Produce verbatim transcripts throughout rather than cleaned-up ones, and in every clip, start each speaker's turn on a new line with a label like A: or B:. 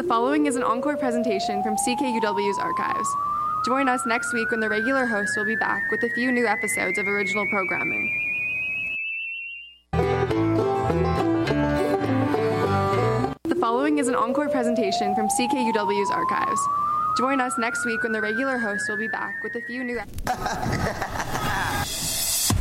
A: The following is an encore presentation from C K U W's archives. Join us next week when the regular host will be back with a few new episodes of original programming. The following is an encore presentation from C K U W's archives. Join us next week when the regular host will be back with a few new episodes.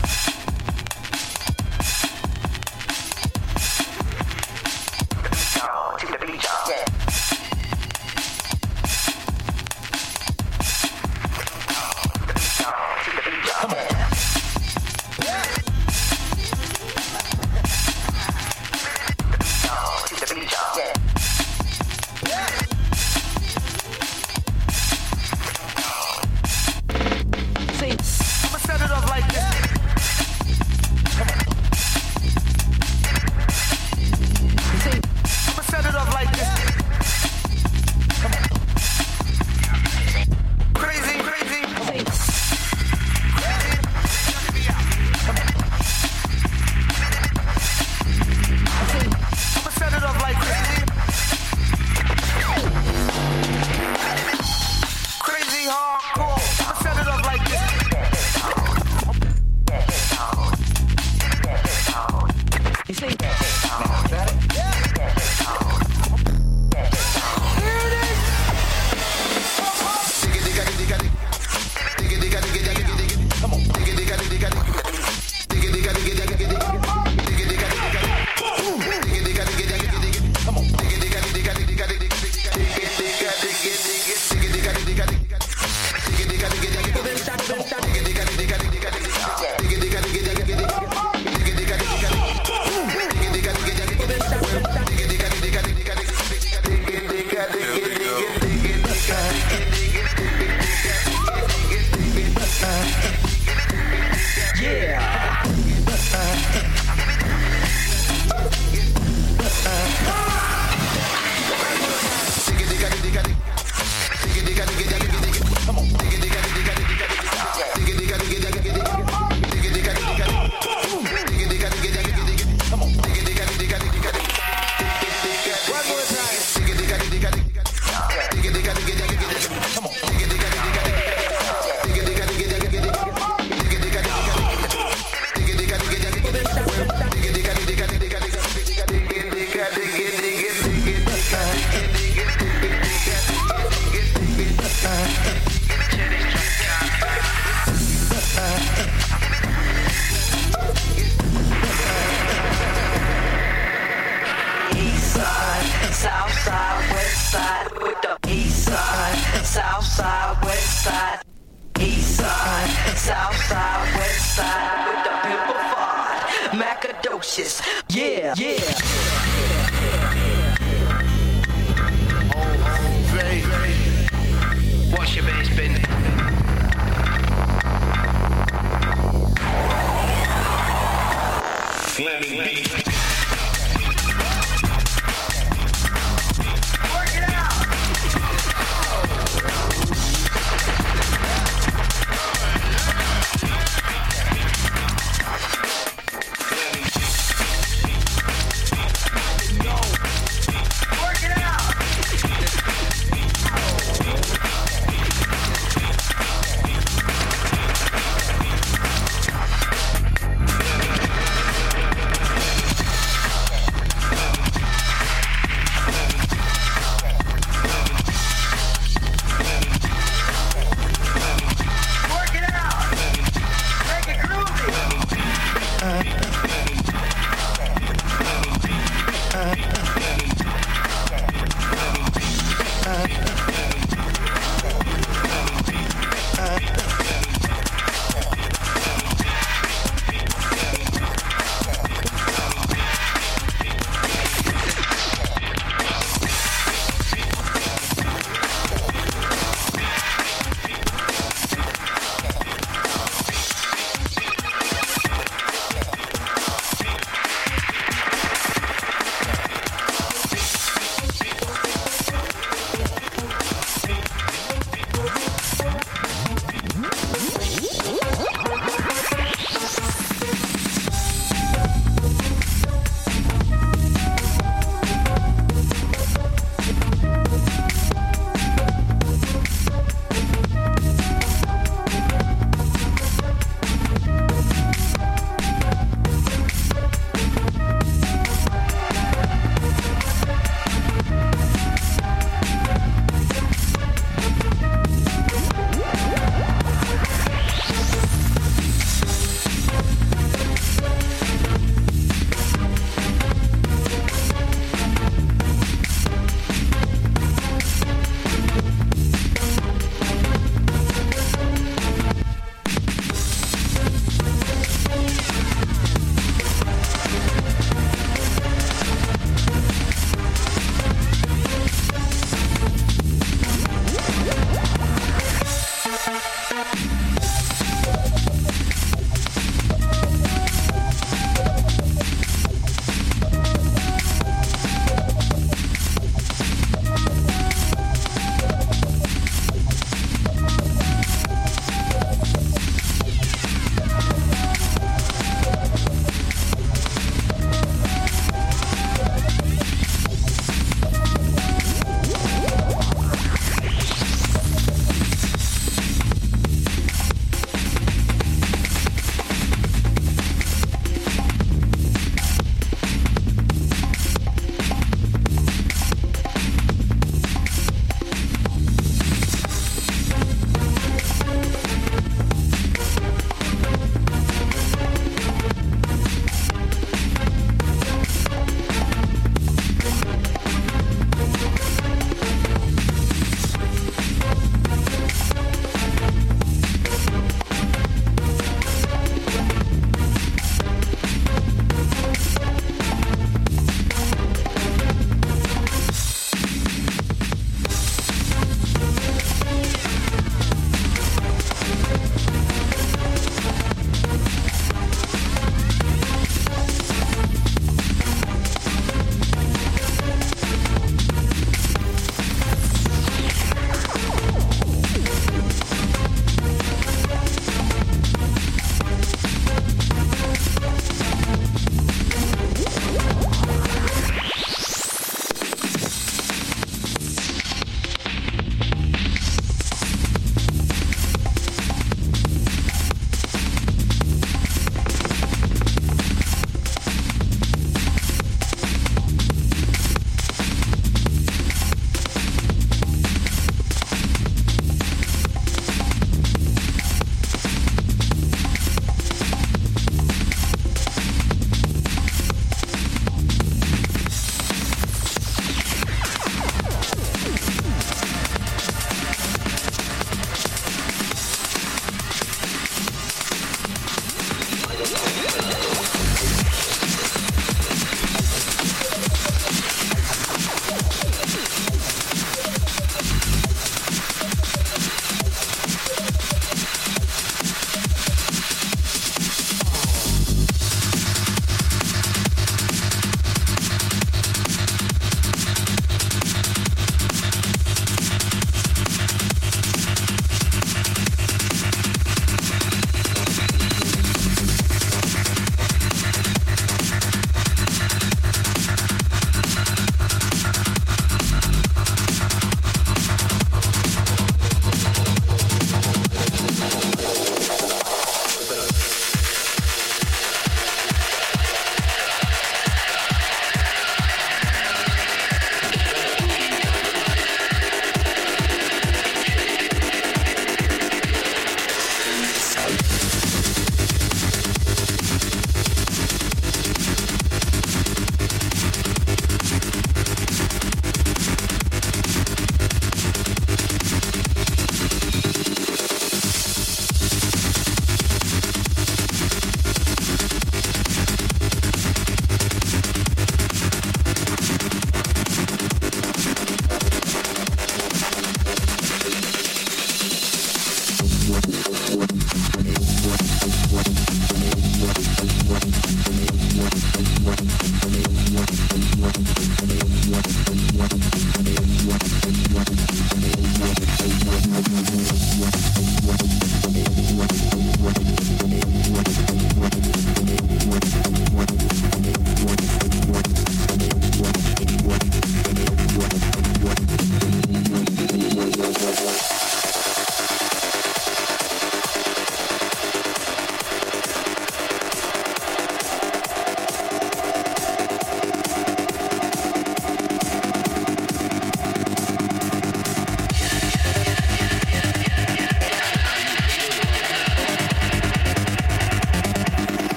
B: Yeah, yeah.
C: Oh, baby, what's your bass bin? Slamming beat. Work it out.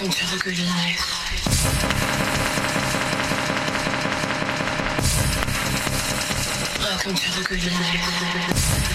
B: Welcome to the good life. Welcome to the good life.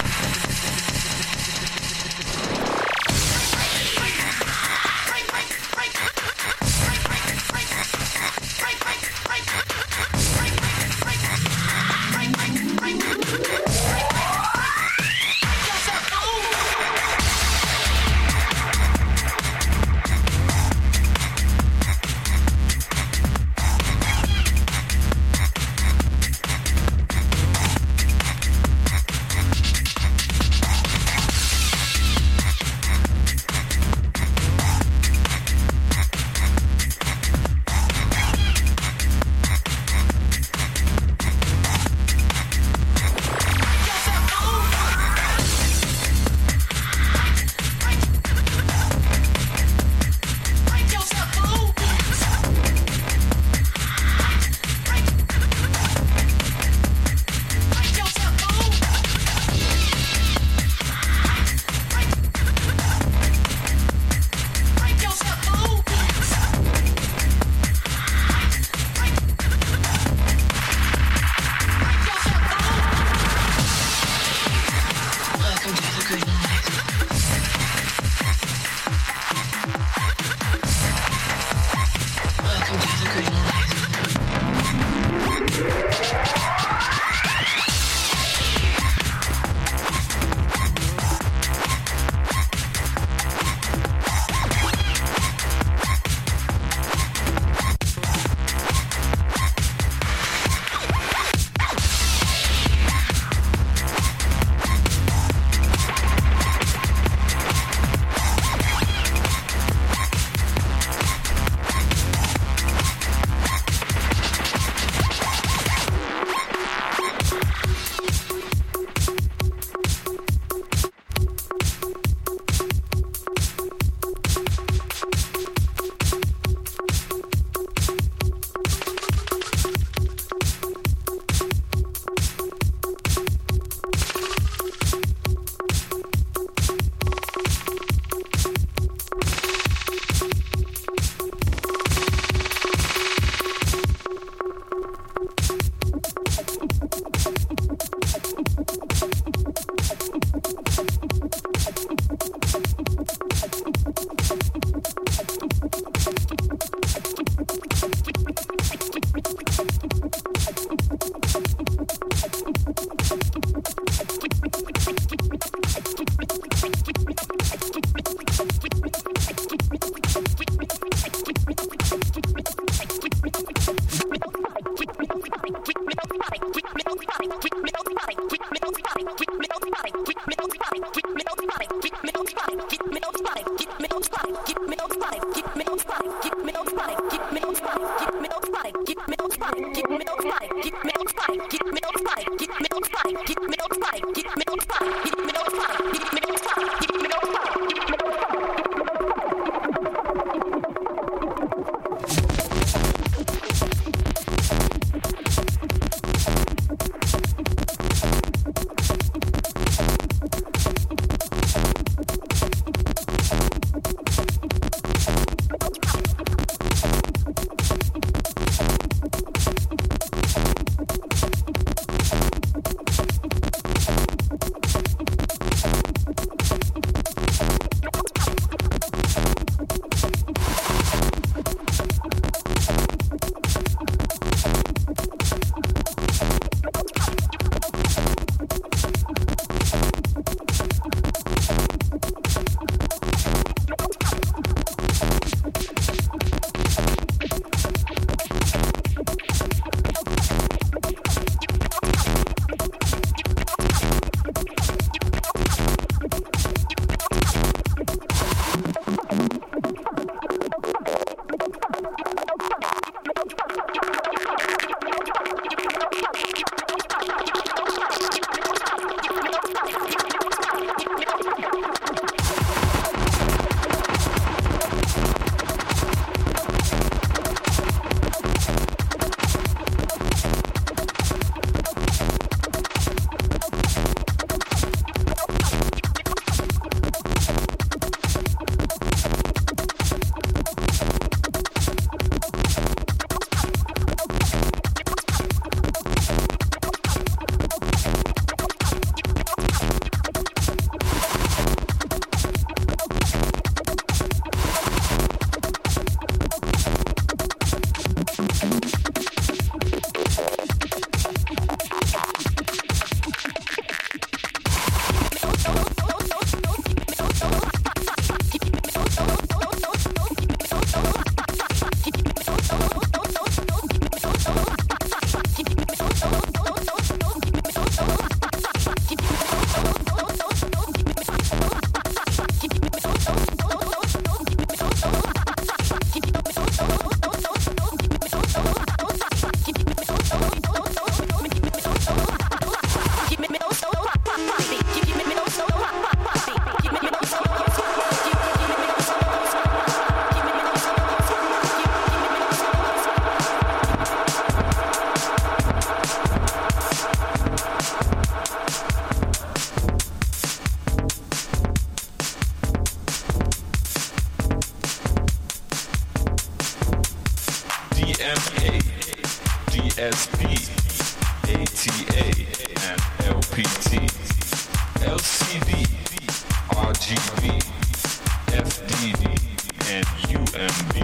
D: C D, R G B, F D D, and U M B.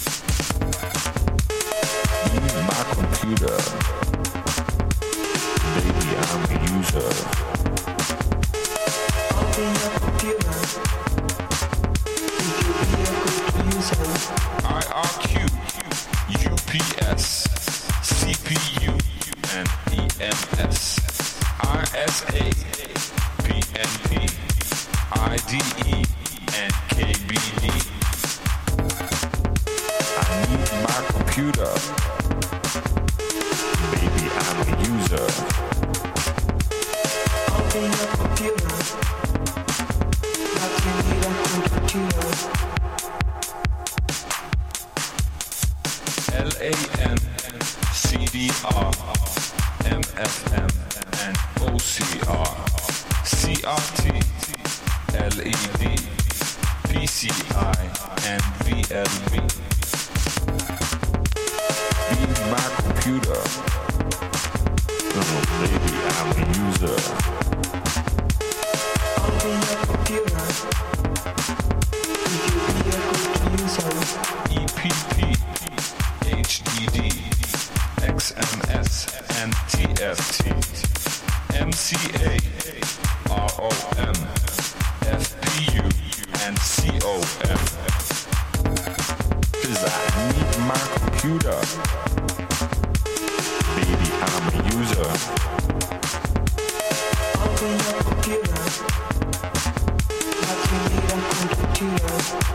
D: Use my computer. Baby, I'm a user.
E: Open your computer. If you be a good user.
D: I R Q, U P S, C P U, and E M S. R S A, P N P, I D E, and K B D. I need my computer. Baby, I'm a user.
E: Open your computer. But you need a good computer.
D: L A N, C D R, M F M, and O C R, C R T, L E D, P C I, and V L B. Be my computer. Oh, baby, I'm a user.
E: Open your computer. If you be a good user.
D: E P P, H D D, X M S, and T F T, M C A, R O M, F P U, and C O M. Cause I need my computer. Baby, I'm a user.
E: Open your computer. But you need a good computer.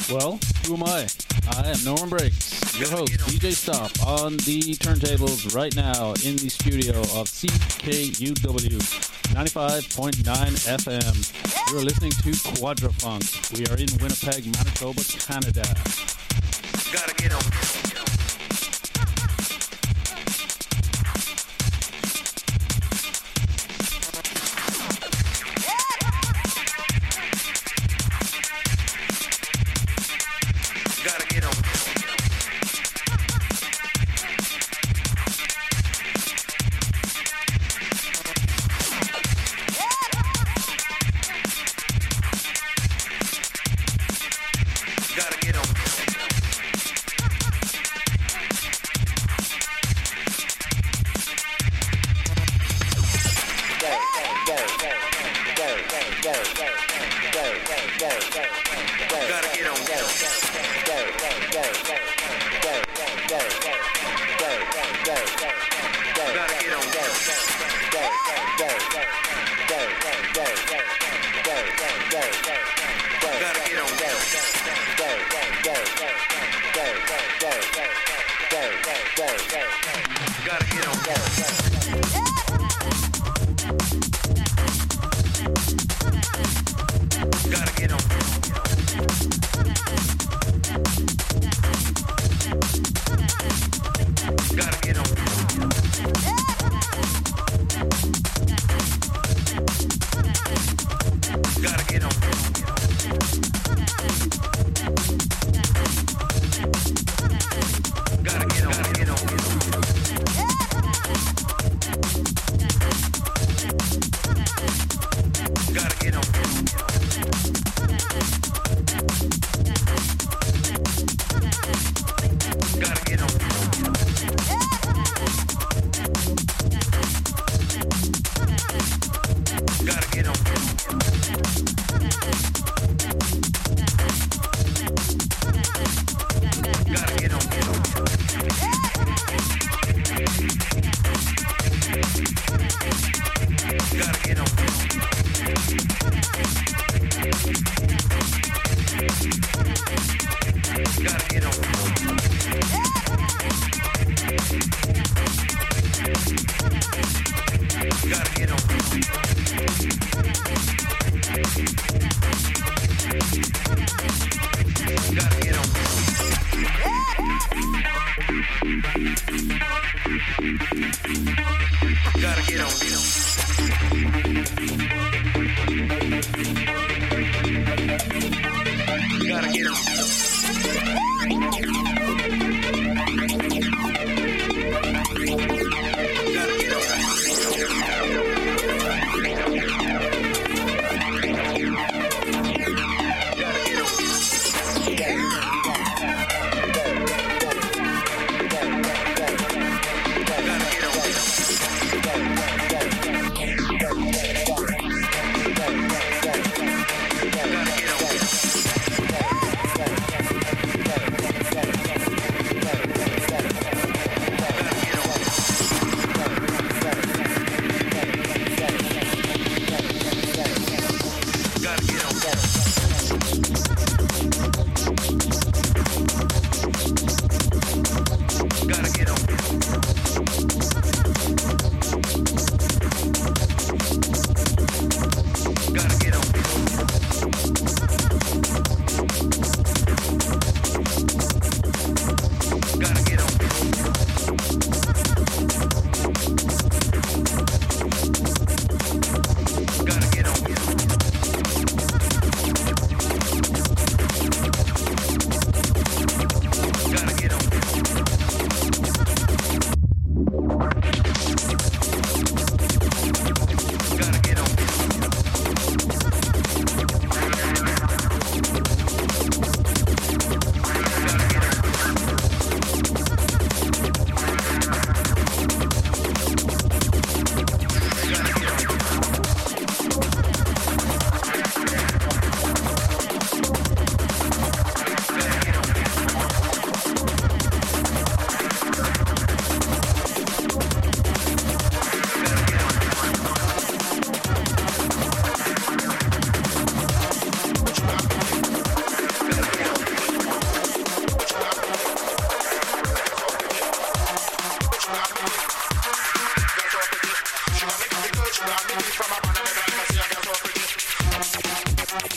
F: Well, who am I? I am Norman Briggs, your host, D J Stop, on the turntables right now in the studio of C K U W ninety-five point nine F M. You're listening to Quadrafunk. We are in Winnipeg, Manitoba, Canada.
C: Gotta get on.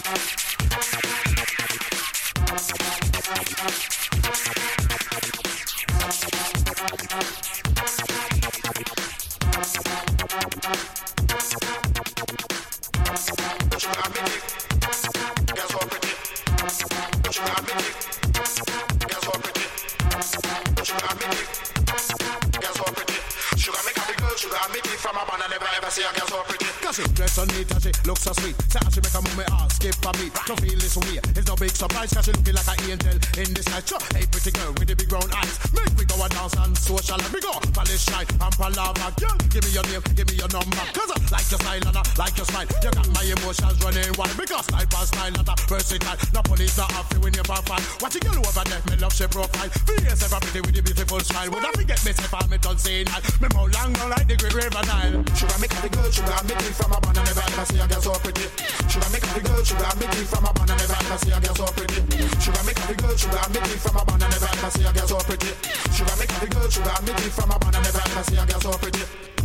G: Dress so neat and she looks so sweet. Say she make a move me heart skip a beat. Don't feel this way. It's no big surprise cause she looking like an angel in this night. Sure, hey pretty girl with the big brown eyes. Make we go and dance and social and we go. Polish shine and palava. Girl, give me your name, give me your number. Cause I like your style and I like your smile. You got my emotions running wild. Because style past style not a versatile. No police not happy when you're profile. Watch a girl over there, me love she profile. Face ever pretty with the beautiful smile. Would I forget me say me done saying that. Me more long down like the great river Nile. Sugar make the girl, sugar make it from a banana. Never ever see a girl so pretty. Sugar make the girl, sugar make it from a banana. Never ever see a girl so pretty. Sugar make the girl, sugar make it from a banana. Never ever see a girl so pretty. Sugar make the girl, sugar make it from a banana. Never ever see a girl so pretty.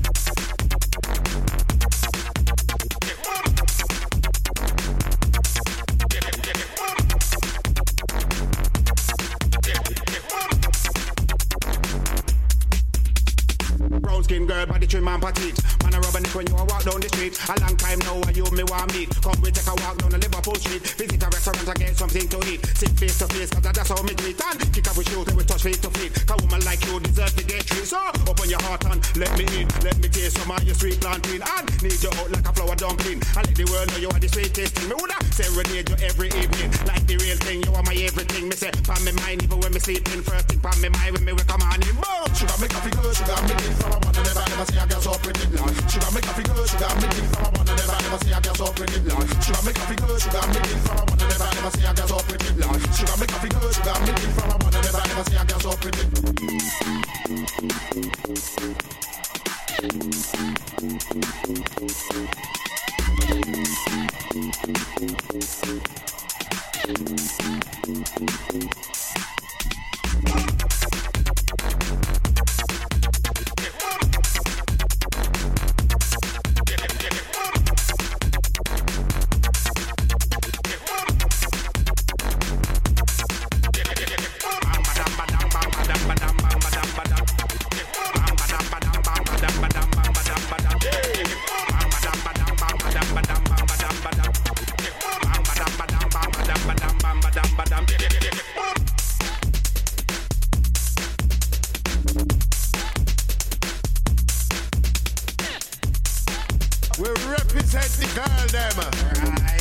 G: Brown skin girl, body trim and petite. Man a rubber neck when you a walk down the street. A long time now, I you me want meet. Come we take a walk down the Liverpool street. Visit a restaurant and get something to eat. Sit face to face, cause that's how me treat. And kick up with shoes and we touch feet to feet. Cause woman like you deserve to get treated. So open your heart and let me in. Let me taste some of your sweet plantain. And need you out like a flower dumpling. And let the world know you are the sweetest thing. Me woulda serenade you every evening. Like the real thing, you are my everything. Me say, pan me mind even when me sleeping. First thing pan me mind when me wake up morning. Boom! Sugar make a figure, sugar make it from a man. Never ever see a girl so pretty. Sugar make a figure, sugar make it from a man. Never ever see a girl so pretty. Sugar make a figure, sugar make it from a man. Never ever see a girl so pretty. Sugar make a figure, sugar make it from a man. Never ever see a girl so pretty. We represent the girl them. Right.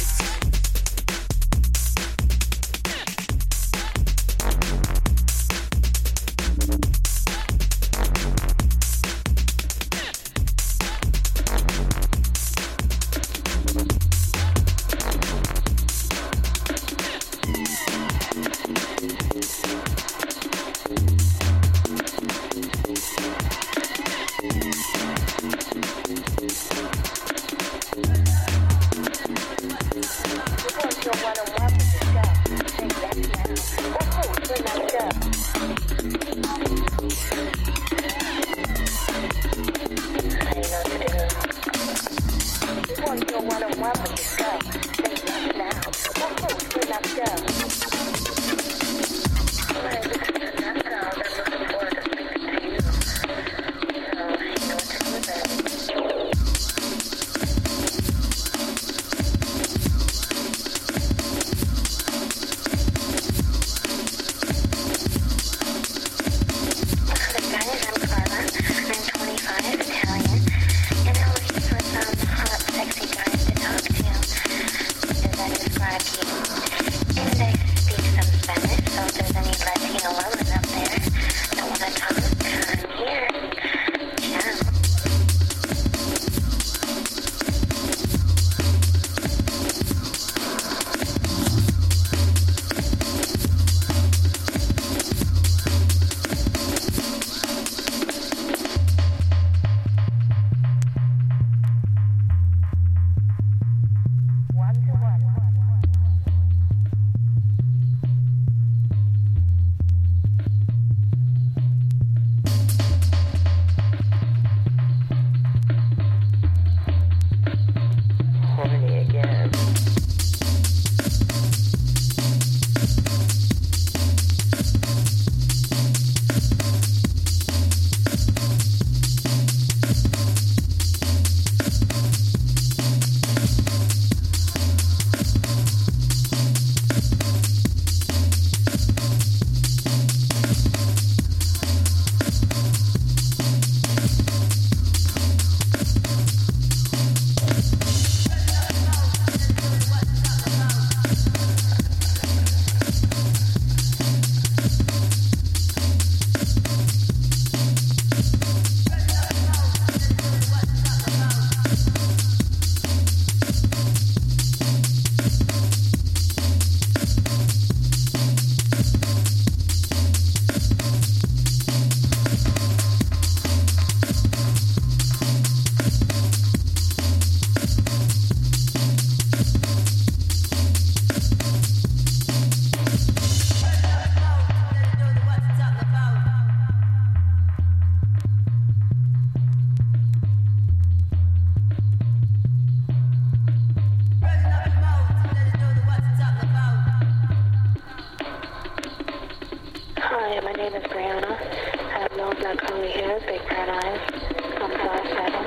H: Hi, my name is Brianna. I have long black curly hair, big brown eyes. I'm five seven.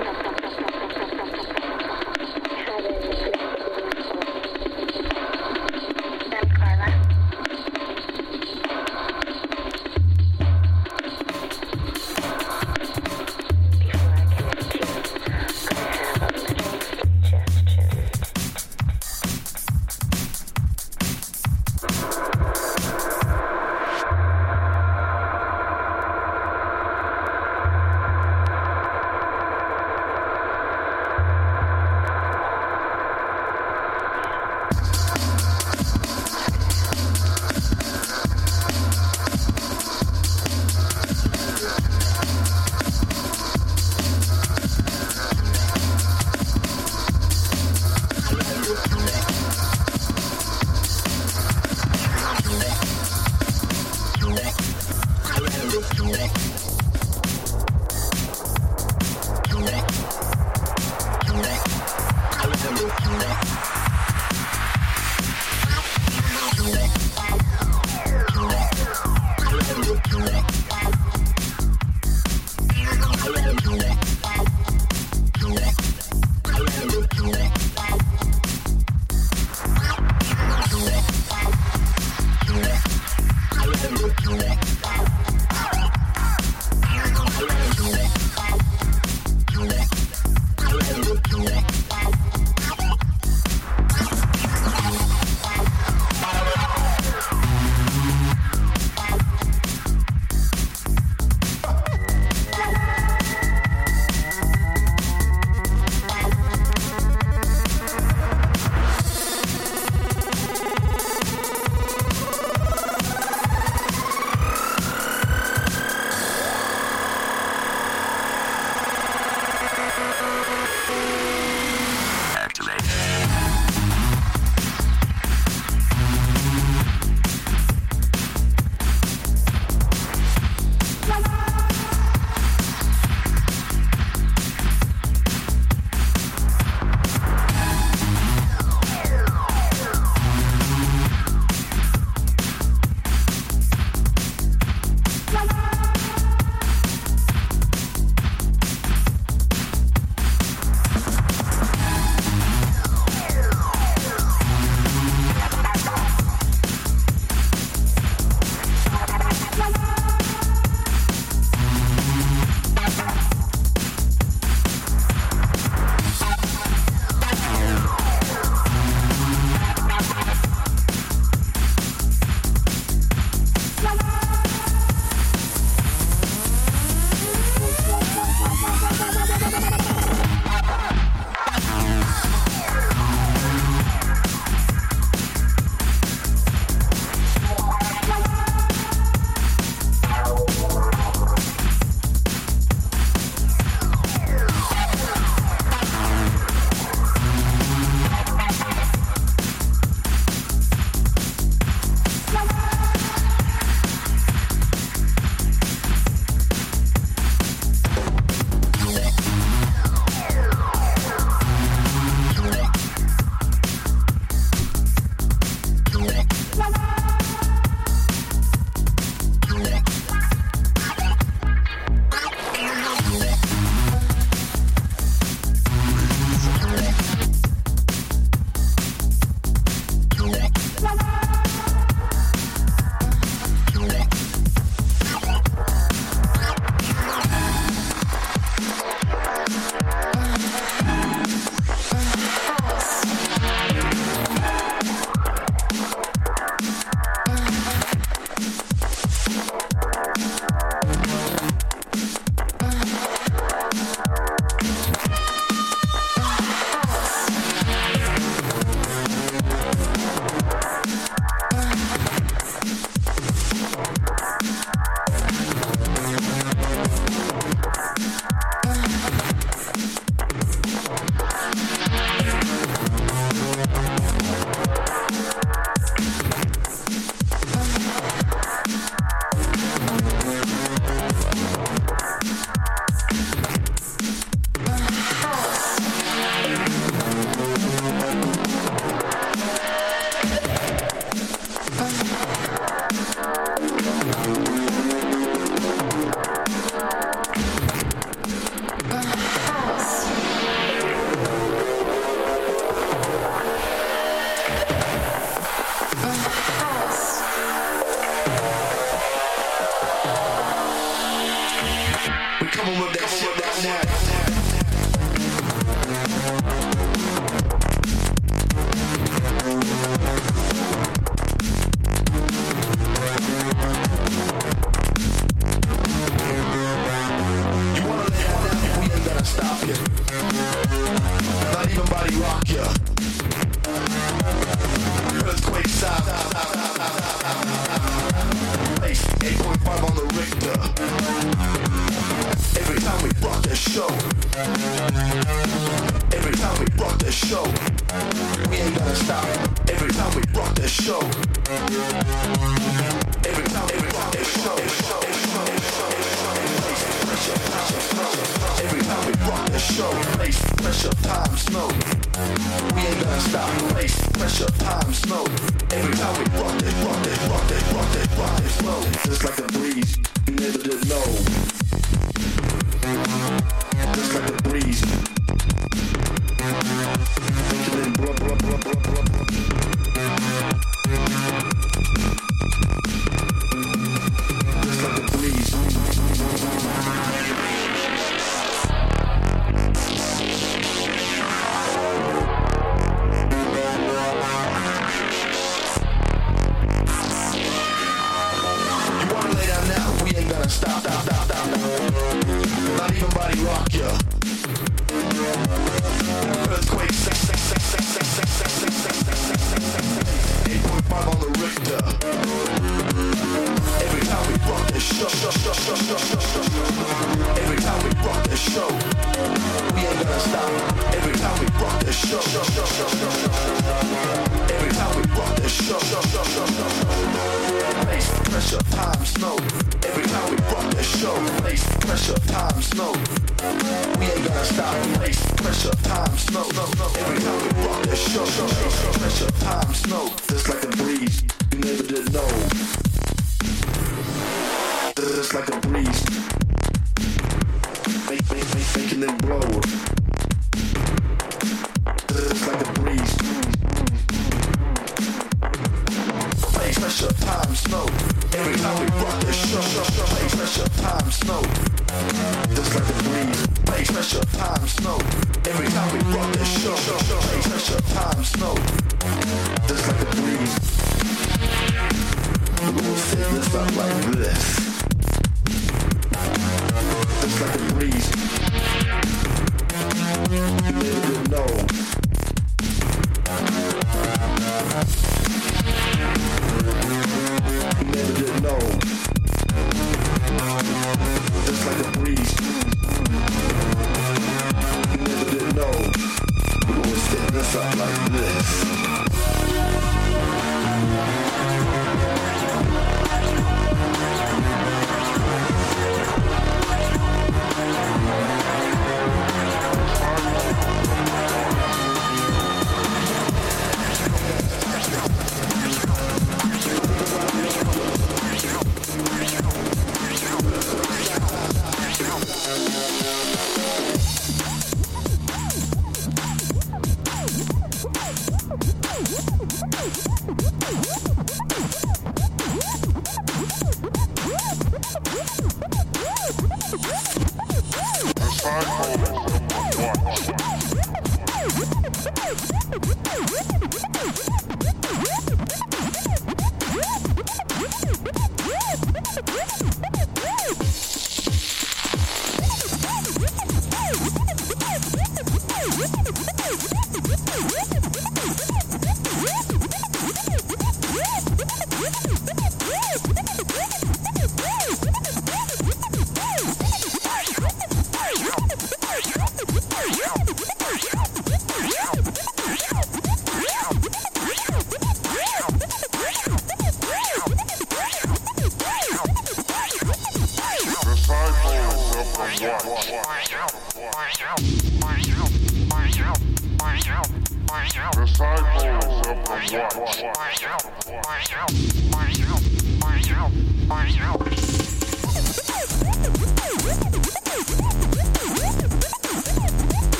H: Have a I'm Carla. Before I connect you, I have a little suggestion.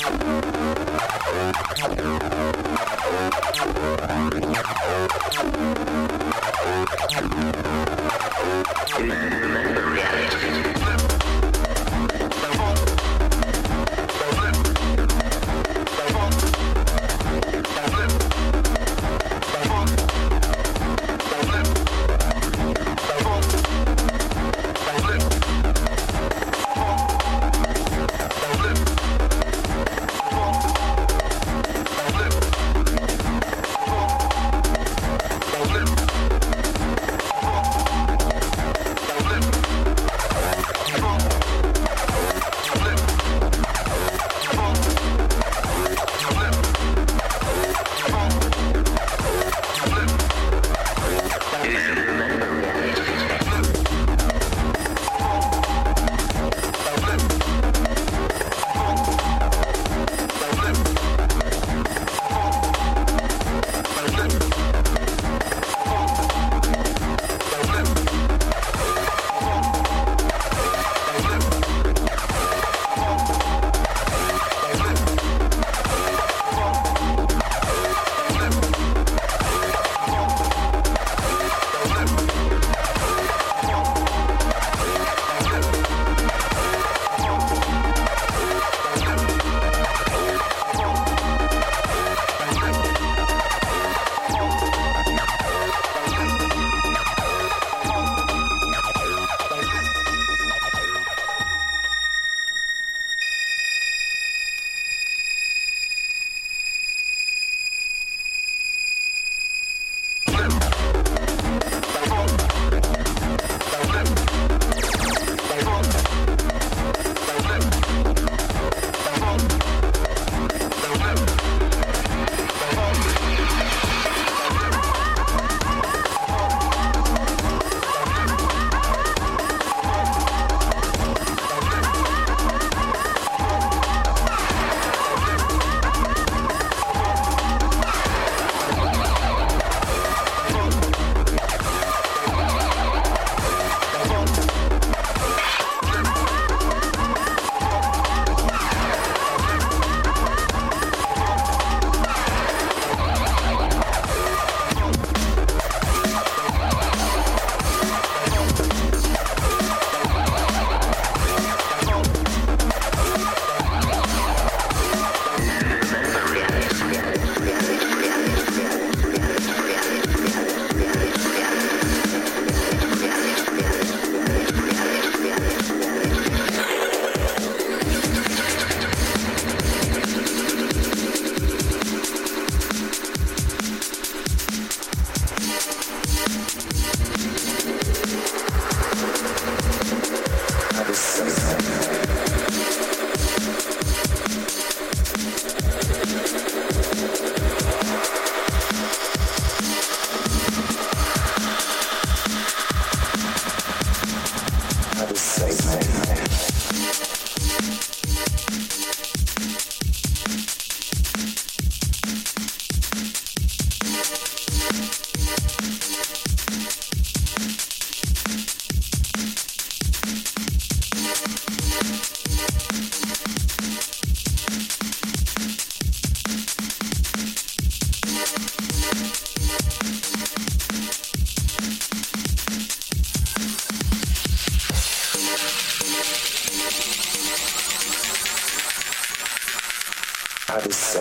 I: How to say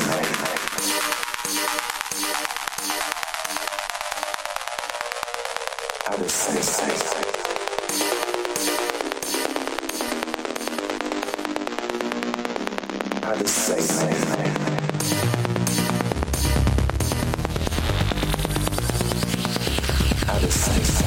I: How to say How to say How to say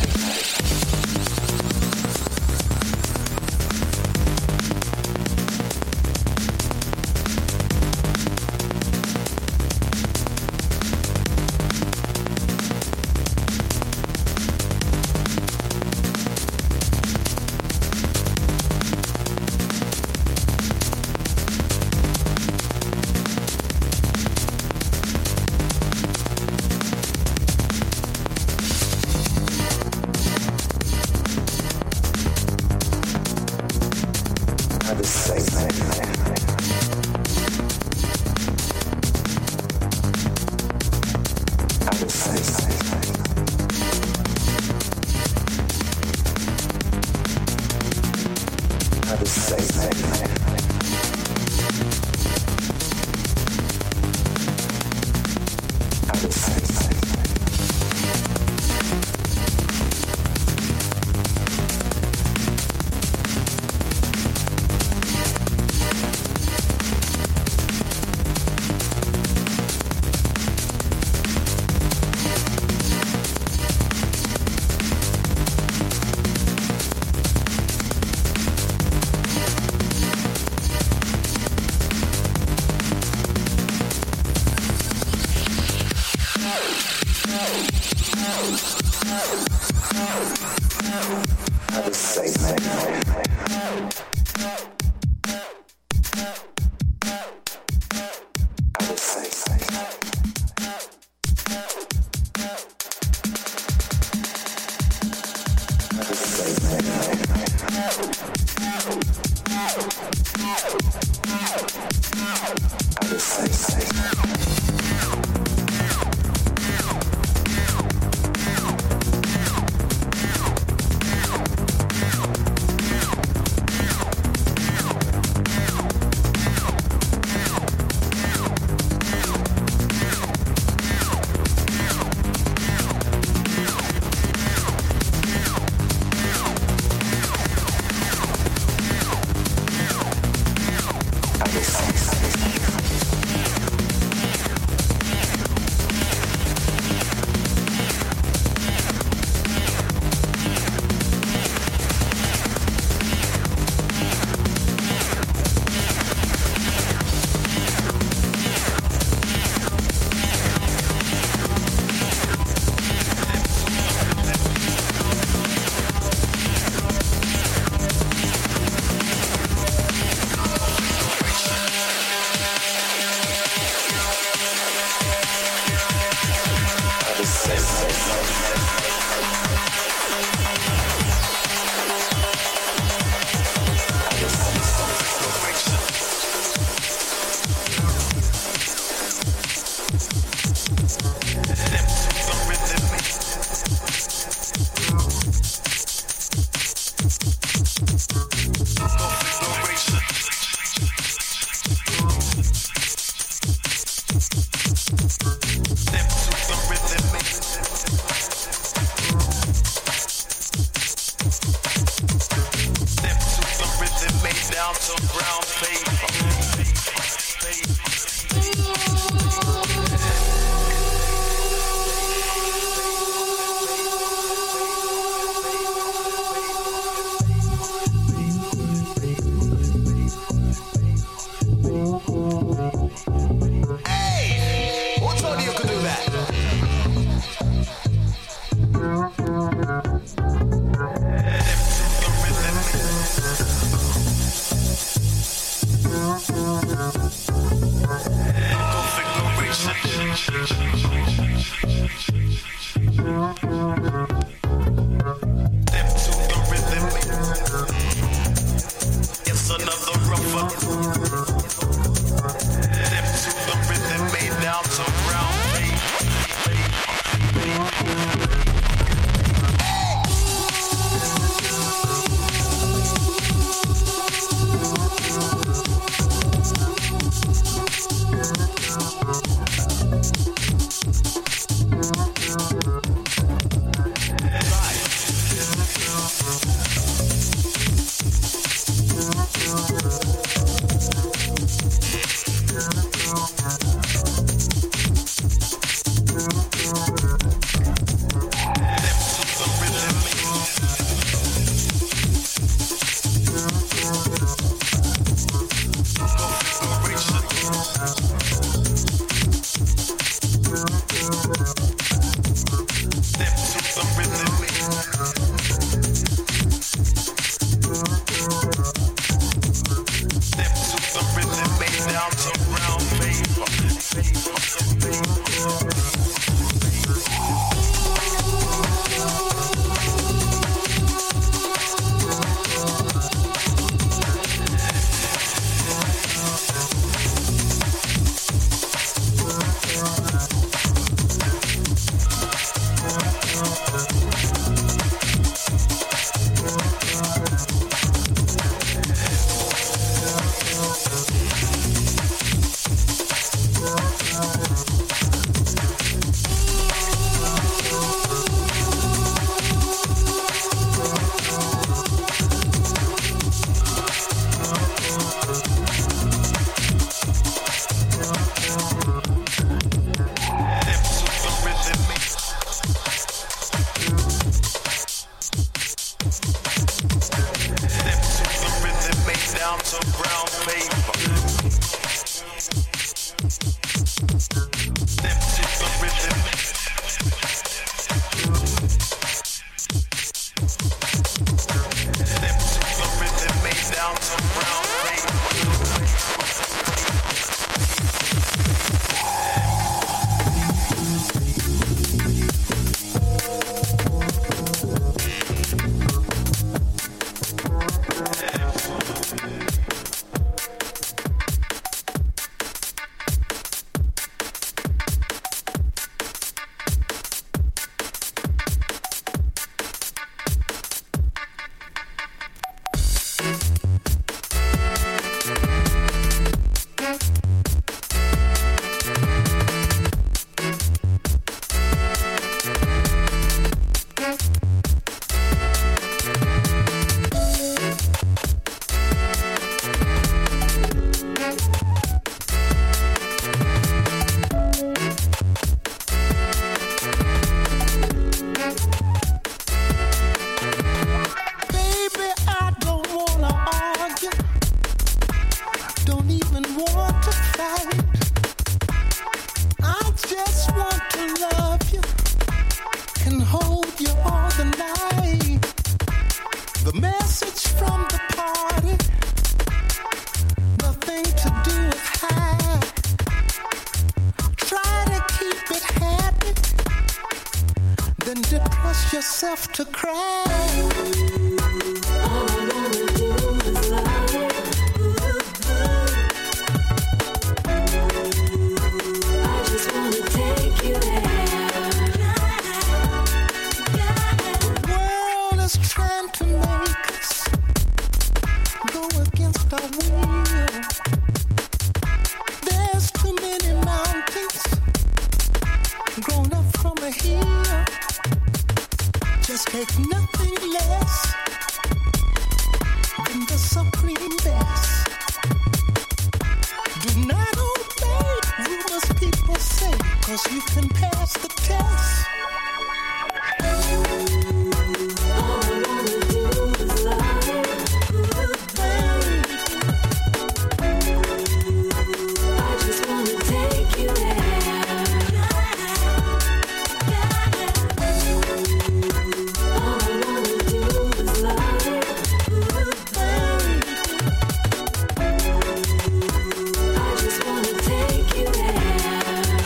I: How to say man. How to say say. How to say man. How to say say.
J: force yourself to cry.
B: All I wanna do is love you. I just wanna take you there.
J: The world is trying to make us go against our will. There's too many mountains grown up from a hill. Just take nothing less than the supreme best. Do not obey rumors people say, 'cause you can pass the test.
B: All I wanna do is love you. I just wanna take you there. All I wanna do is love you. I just wanna take you there.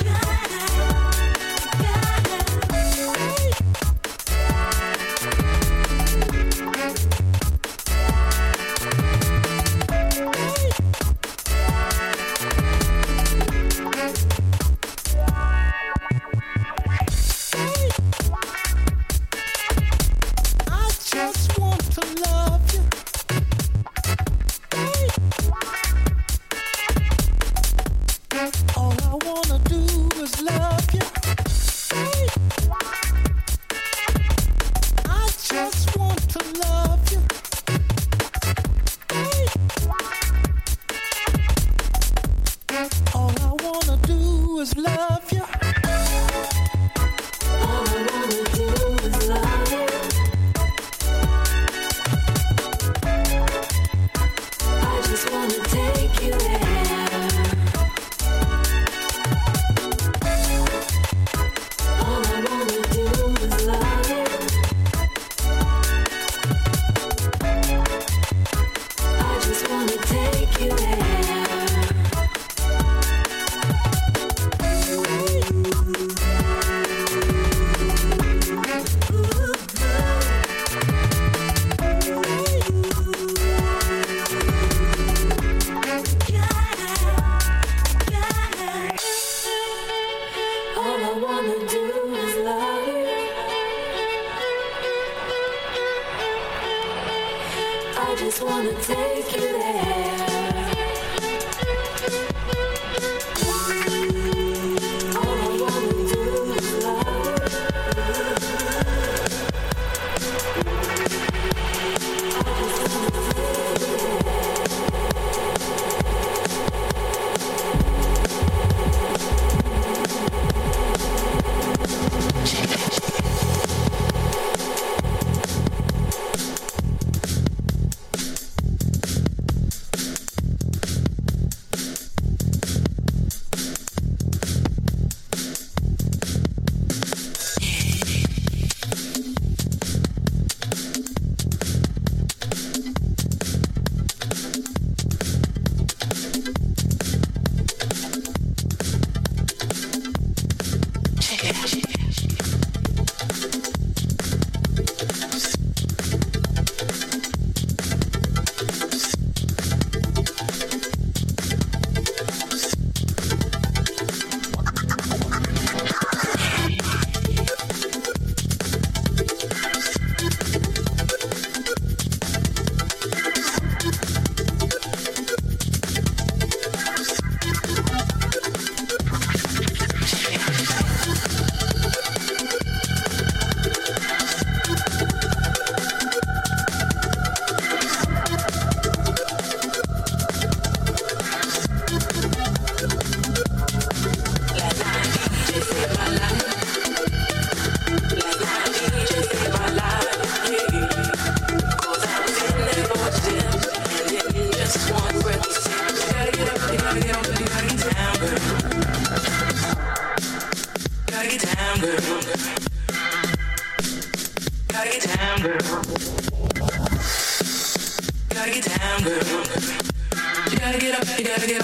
J: I just want to love you. All I wanna do is love you. I just want to love you. All I wanna do is love you.
B: All I wanna do is love you. I just wanna take you there. All I wanna do is love you. I just wanna take you there. All I wanna do is love you. I just wanna take you there. All I wanna do is love you. I just wanna take you there.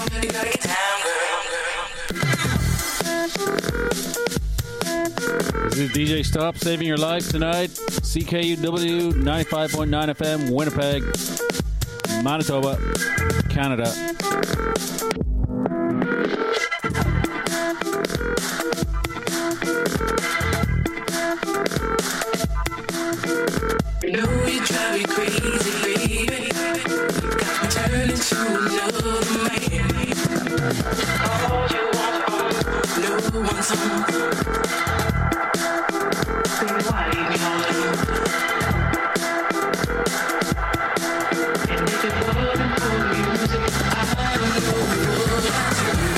B: Girl.
F: This is D J Stop saving your life tonight. C K U W ninety-five point nine F M, Winnipeg, Manitoba, Canada.
B: You know you drive me crazy, baby. Got me turning to another man. All you want, no one's home. Then why leave me all alone? And if it wasn't for music, I don't know what I'd do.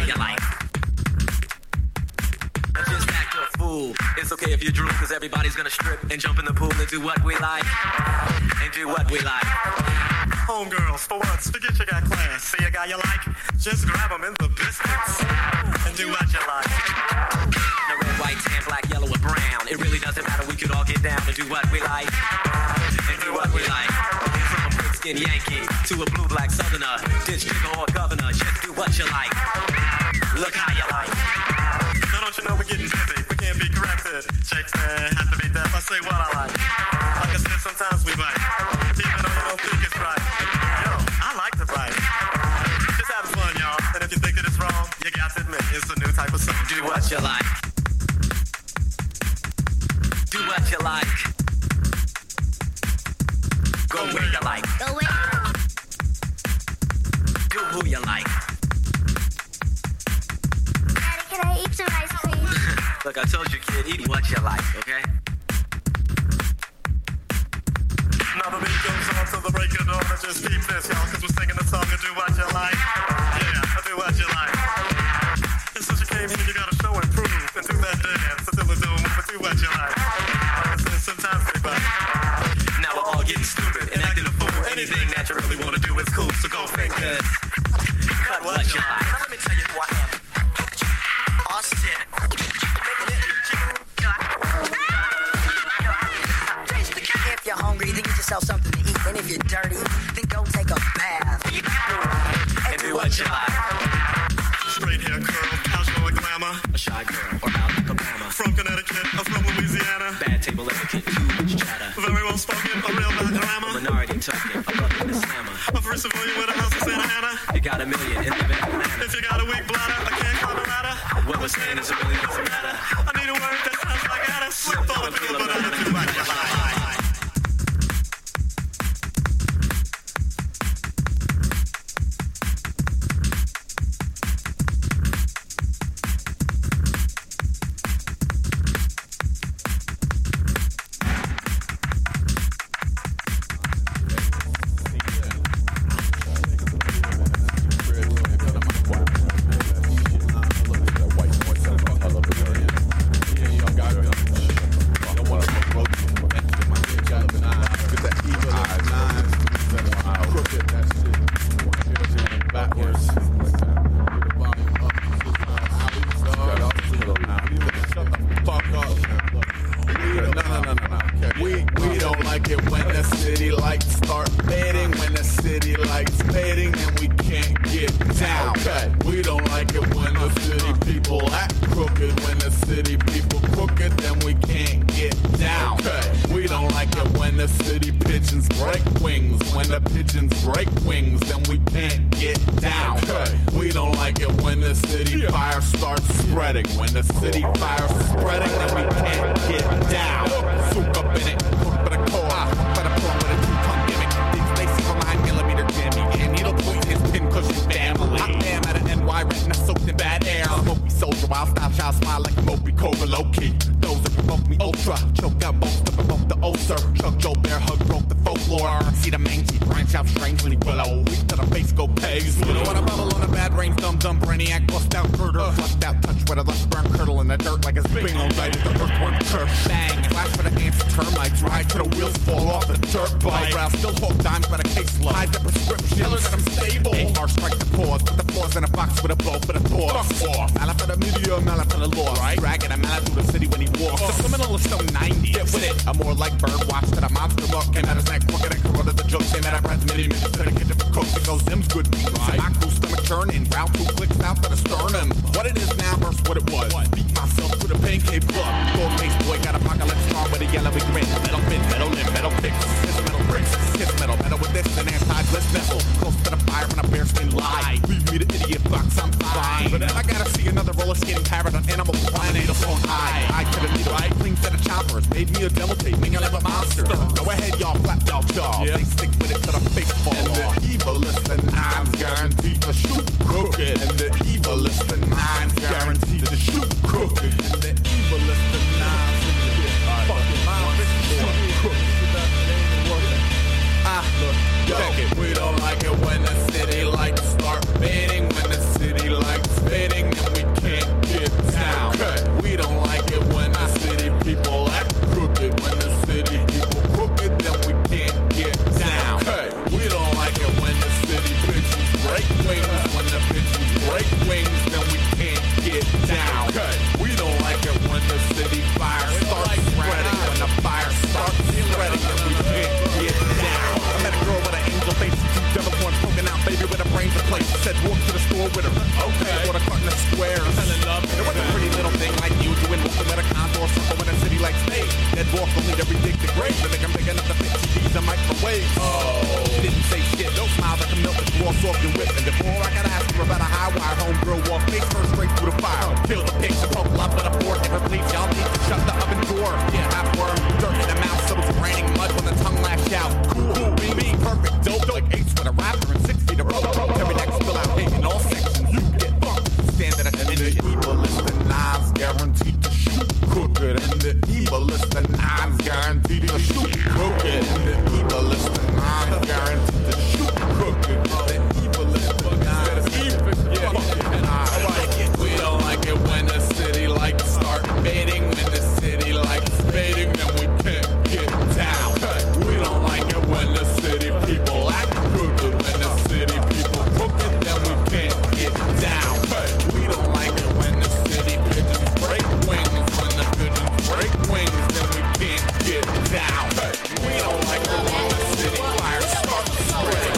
K: you like. Just act a fool. It's okay if you drool, cause everybody's gonna strip and jump in the pool and do what we like. And do what we like.
L: Homegirls, for once, forget you got class. See a guy you like? Just grab him in the biscuits and do what you like.
K: No red, white, tan, black, yellow, or brown. It really doesn't matter, we could all get down and do what we like. And do what we like. From a brick skin Yankee to a blue black southerner, ditch nigga or governor, just do what you like. Look how you like.
L: Now don't you know we're getting busy, we can't be corrected. Shakespeare has to be deaf, I say what I like. Like I said, sometimes we bite, even though you don't think it's right. Yo, I like to bite. Just having fun, y'all. And if you think that it's wrong, you got to admit, it's a new type of song.
K: Do what you like. Do what you like. Go where you like.
M: Go where?
K: Do who you like.
M: Daddy, can I eat some ice cream?
K: Look, I told you, kid, eat what you like, okay?
L: Now the beat goes on till the break of dawn. Just keep this, y'all, cause we're singing the song and do what you like. Yeah, do what you like. And since you came here, you gotta show and prove and do that dance until the doom, but do what you like. Like I said, sometimes we bite.
K: Now we're all getting stupid and acting a fool. Anything that you really wanna do is cool, so go fingers. Cut what you like.
M: Now let me tell you what happened. Austin. If you're hungry, then get yourself something to eat. And if you're dirty, then go take a bath.
K: And do what you like.
L: Straight hair curl, casual and glamour.
K: A shy girl or out in Alabama.
L: From Connecticut or from Louisiana.
K: Bad table etiquette, too much chatter.
L: Very well spoken, a real bad grammar.
K: Minority token, a bucket and a slammer.
L: A first civilian with a house in Santa Ana.
K: You got a million and live in Atlanta.
L: If you got a weak bladder, I can't climb a ladder.
K: What we're saying is it really doesn't matter.
L: I need a word that sounds like Addis. Slip all the people, but I don't do what you like.
N: We don't like it when the city lights start fading, when the city lights fading. break wings. When the bitches break wings, then we can't get down. We don't like it when the city fire starts spreading. When the fire starts spreading, and we can't get down. I met a girl with an angel face, two devil horns poking out, baby with her brains in place. Said walk to the store with her. Okay. Bought a carton of squares. Fell in love. It was a pretty little thing like you doing walking with a condor circle in a city like space. That walk will lead every dig to grave. To make them big enough to fit T Vs and microwaves. Oh. She didn't say shit. No smiles like a milk that gloss off your whip. And before I could ask her about a high wire, homegirl walk face first straight through the fire. Kill the pigs and poke love with a fork. If it bleeds, y'all need to shut the oven door. Yeah, half worm, dirt in the mouth, so it's raining mud when the tongue lash out. Cool, cool, me, me, perfect, dope, like apes with a raptor and six feet of rope. Every next spill out hate in all sections. You get fucked. Standing at the end of the evil list, the knives guaranteed to shoot crooked. And the evil list, the knives guaranteed to shoot crooked. And the evil list, the knives guaranteed to shoot crooked. The evil list, the knives guaranteed to shoot crooked. We don't like it when the city likes start fading. When the city likes fading, then we can't get down. We don't like it when the city people act crooked. When the city people crooked, then we can't get down. We don't like it when the city pigeons break wings. When the pigeons break wings, then we can't get down. We don't like it when the city fire starts spreading.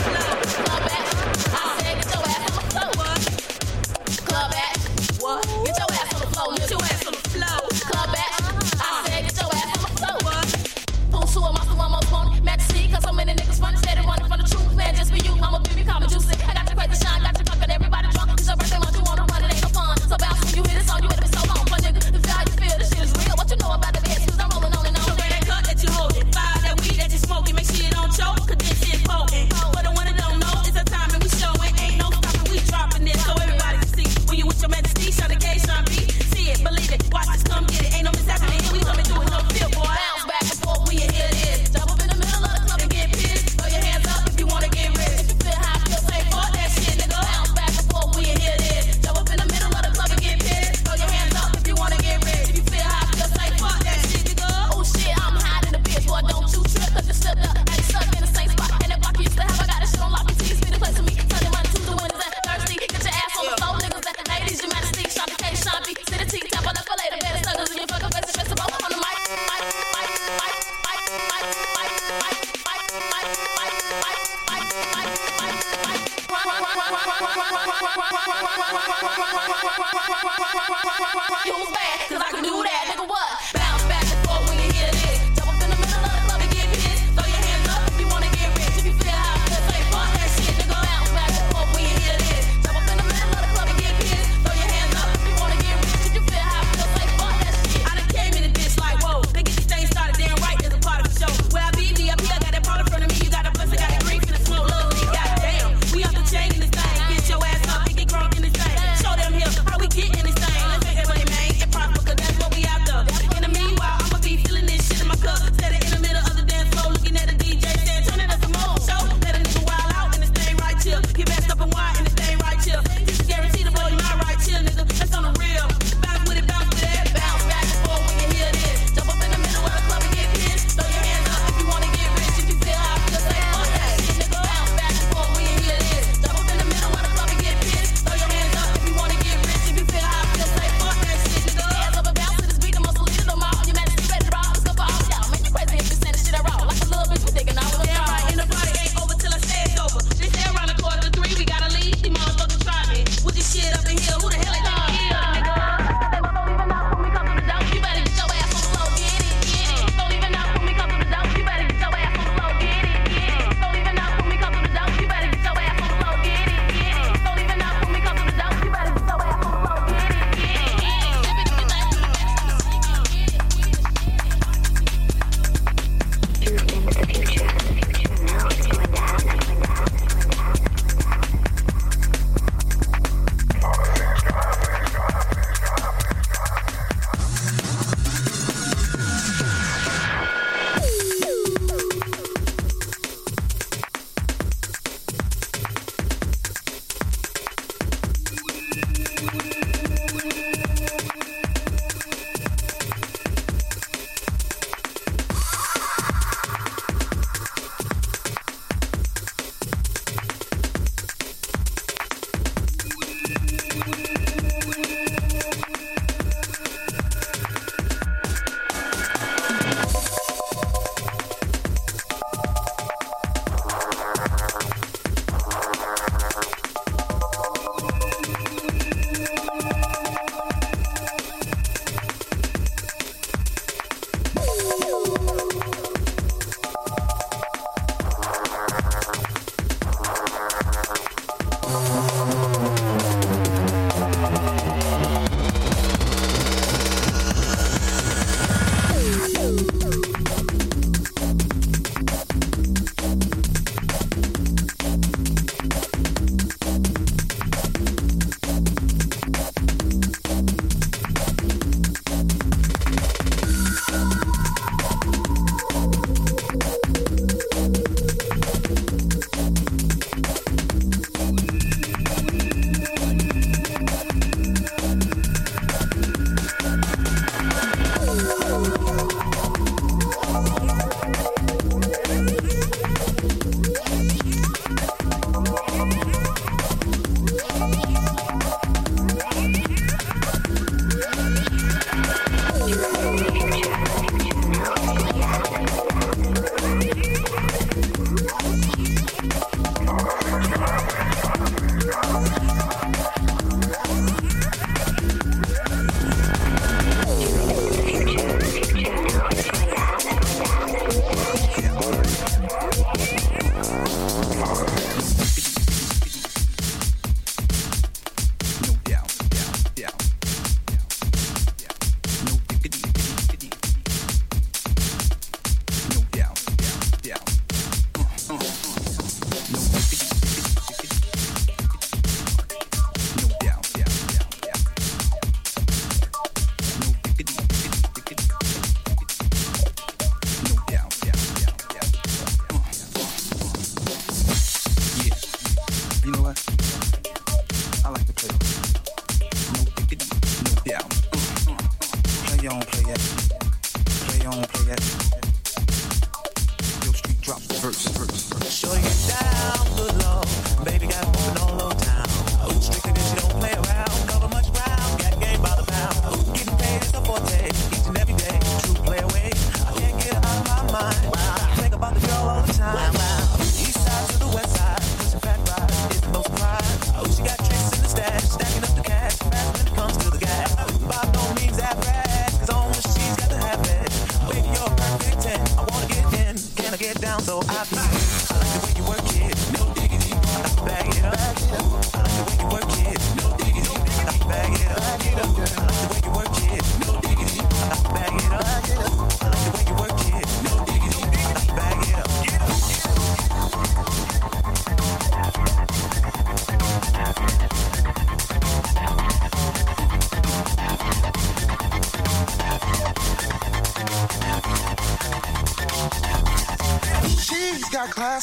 O: Club back. What? Get your ass on the floor. Get your ass on the floor. Club back. I said get your ass on the floor. What? Who's who? I'm also one most wanted. Match C, cause so many niggas funny. Steady running from the truth, man. Just for you. I'm a baby, call me juicy. I got your crazy shine, got your fucking everybody drunk. It's your birthday month, you wanna run, it ain't no fun. So bounce when you hear this song, you hit it so long. Fun nigga, the feel how you feel, this shit is real. What you know about the beds? Cause I'm rolling on and on. So grab that cut that you hold it. Fire that weed that you smoking. Make sure you don't choke, cause this shit potent. But the one that don't know is the time and we showing. Ain't no stopping, we dropping this. So everybody can see. When you with your majesty, shot the K, Sean B. See it, believe it, watch this, come get it. Ain't no mishappening here, we coming through with no feel, boy. Bounce back and forth when you hear this. Jump up in the middle of the club and get pissed. Throw your hands up if you wanna get rich. If you feel how I feel, say fuck that shit, nigga. Bounce back and forth when you hear this. Jump up in the middle of the club and get pissed. Throw your hands up if you wanna get rich. If you feel how I feel, say fuck that shit, nigga. Oh shit, I'm hiding the bitch, boy, don't you trip, cause you slipped up. I ain't stuck in the same spot. And the block you used to have, I got this shit on lock. You see, be the place for me. Sunday, Monday, Tuesday, Wednesday, Thursday. Get your ass on the floor, niggas. That ladies, your majesty, shot the K, Sean B. Sit the T, tap on the fillet, the better snuggles in your fucking face, it's festival on the mic, mic, mic, mic, mic, mic, mic, mic, mic, mic, mic, mic, mic, mic, who's bad? Cause I can do that, nigga, what? Bounce back and forth when you hear this. Jump up in the middle of the club and get pissed. Throw your hands up if you wanna get rich. If you feel how I feel, say fuck that shit, nigga. Bounce back and forth when you hear this. Jump up in the middle of the club and get pissed. Throw your hands up if you wanna get rich. If you feel how I feel, say fuck that shit. I done came in the ditch like, whoa. They get these things started damn right, there's a part of the show. Where I be, me up here, got that part in front of me. You got a bus, I got a green for the smoke, love me, goddamn. We off the chain in this thing. Get your ass up and get drunk in this thing. Show them here how we get in this thing. Let's make that money, man, and prosper, cause that's what we after. In the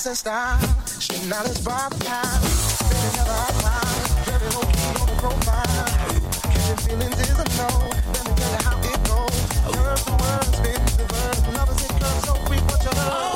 J: class and style. Straight knowledge by the time. Baby, never I smile. Very low key on the profile. Catching feelings is a no. Let me tell you how it goes. Curves the words, spins the verb. Lovers it curves so quick, what you heard.